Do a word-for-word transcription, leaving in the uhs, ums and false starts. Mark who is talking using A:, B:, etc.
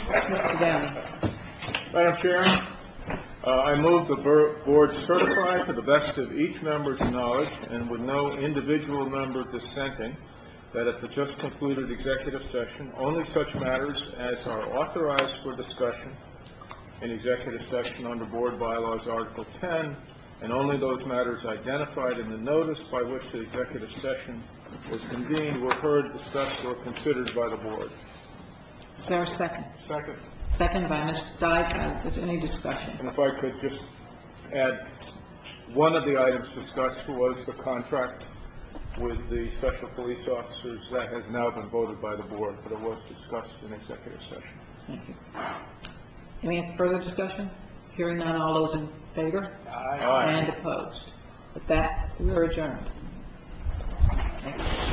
A: Mister Downey.
B: Madam Chair, uh, I move the bor- board certify to the best of each member's knowledge and with no individual member dissenting that at the just concluded executive session, only such matters as are authorized for discussion in executive session under Board Bylaws Article ten, and only those matters identified in the notice by which the executive session was convened were heard, discussed, or considered by the board.
A: Is there a second?
B: Second.
A: Second by Mister Dyke. Uh, Is there any discussion?
B: And if I could just add, one of the items discussed was the contract with the special police officers. That has now been voted by the board, but it was discussed in executive session.
A: Thank you. Any further discussion? Hearing none, all those in favor?
B: Aye.
A: And opposed? With that, we are adjourned. Thank you.